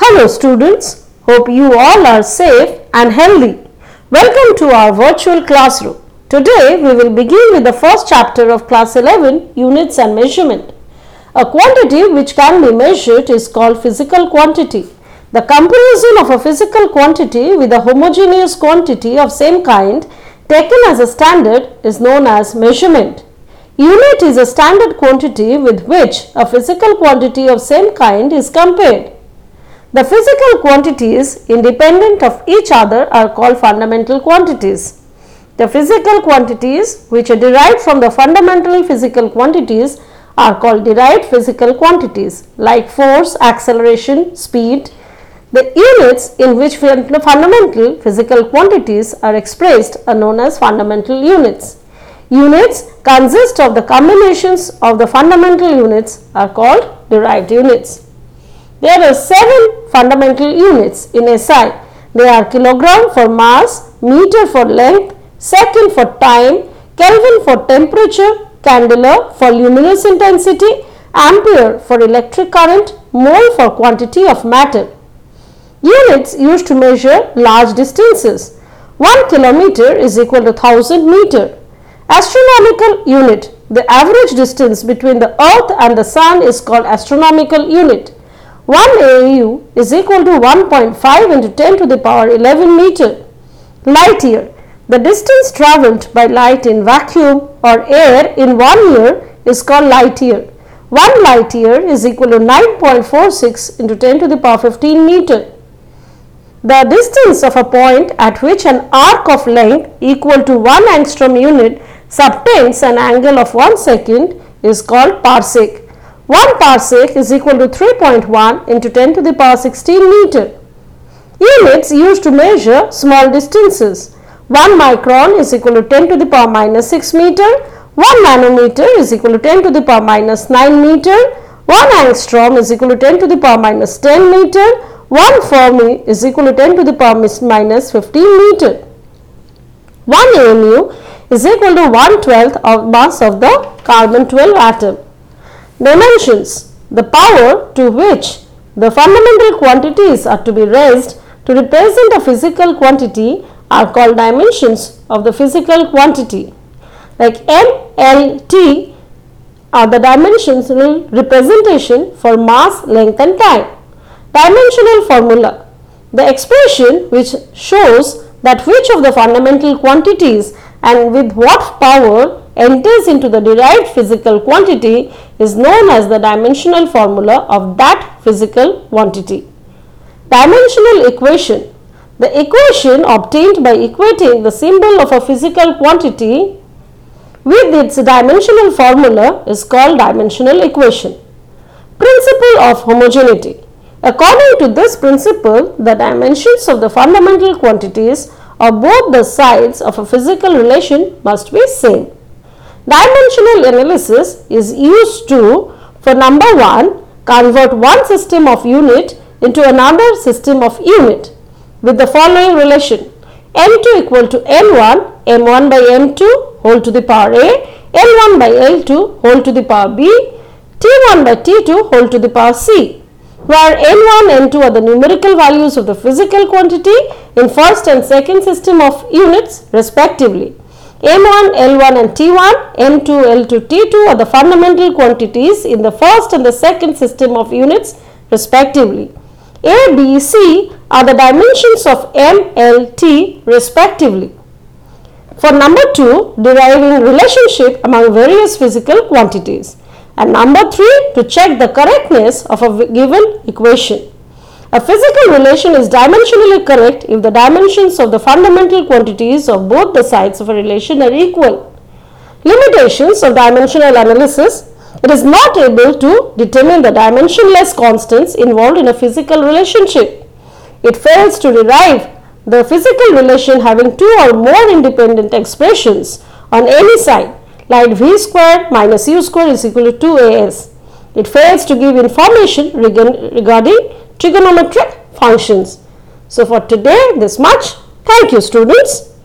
Hello students, hope you all are safe and healthy. Welcome to our virtual classroom. Today we will begin with the first chapter of class 11, Units and Measurement. A quantity which can be measured is called physical quantity. The comparison of a physical quantity with a homogeneous quantity of same kind taken as a standard is known as measurement. Unit is a standard quantity with which a physical quantity of same kind is compared. The physical quantities independent of each other are called fundamental quantities. The physical quantities which are derived from the fundamental physical quantities are called derived physical quantities like force, acceleration, speed. The units in which fundamental physical quantities are expressed are known as fundamental units. Units consist of the combinations of the fundamental units are called derived units. There are 7 fundamental units in SI. They are kilogram for mass, meter for length, second for time, Kelvin for temperature, candela for luminous intensity, ampere for electric current, mole for quantity of matter. Units used to measure large distances. 1 kilometer is equal to 1000 meter. Astronomical unit. The average distance between the earth and the sun is called astronomical unit. 1 AU is equal to 1.5 into 10 to the power 11 meter. Light year. The distance travelled by light in vacuum or air in 1 year is called light year. 1 light year is equal to 9.46 into 10 to the power 15 meter. The distance of a point at which an arc of length equal to 1 angstrom unit subtends an angle of 1 second is called parsec. 1 parsec is equal to 3.1 into 10 to the power 16 meter. Units used to measure small distances. 1 micron is equal to 10 to the power minus 6 meter. 1 nanometer is equal to 10 to the power minus 9 meter. 1 angstrom is equal to 10 to the power minus 10 meter. 1 Fermi is equal to 10 to the power minus 15 meter. 1 AMU is equal to 1/12 of mass of the carbon 12 atom. Dimensions. The power to which the fundamental quantities are to be raised to represent a physical quantity are called dimensions of the physical quantity. Like M, L, T are the dimensional representation for mass, length and time. Dimensional formula. The expression which shows that which of the fundamental quantities and with what power enters into the derived physical quantity is known as the dimensional formula of that physical quantity. Dimensional equation. The equation obtained by equating the symbol of a physical quantity with its dimensional formula is called dimensional equation. Principle of homogeneity. According to this principle, the dimensions of the fundamental quantities of both the sides of a physical relation must be same. Dimensional analysis is used to, for number 1, convert one system of unit into another system of unit with the following relation: M2 equal to N1, M1 by M2 whole to the power A, L1 by L2 whole to the power B, T1 by T2 whole to the power C, where N1, N2 are the numerical values of the physical quantity in first and second system of units respectively. M1, L1 and T1, M2, L2, T2 are the fundamental quantities in the first and the second system of units respectively. A, B, C are the dimensions of M, L, T respectively. For number 2, deriving relationship among various physical quantities. And number 3, to check the correctness of a given equation. A physical relation is dimensionally correct if the dimensions of the fundamental quantities of both the sides of a relation are equal. Limitations of dimensional analysis. It is not able to determine the dimensionless constants involved in a physical relationship. It fails to derive the physical relation having 2 or more independent expressions on any side, like V squared minus U squared is equal to 2AS. It fails to give information regarding trigonometric functions. So for today this much. Thank you students.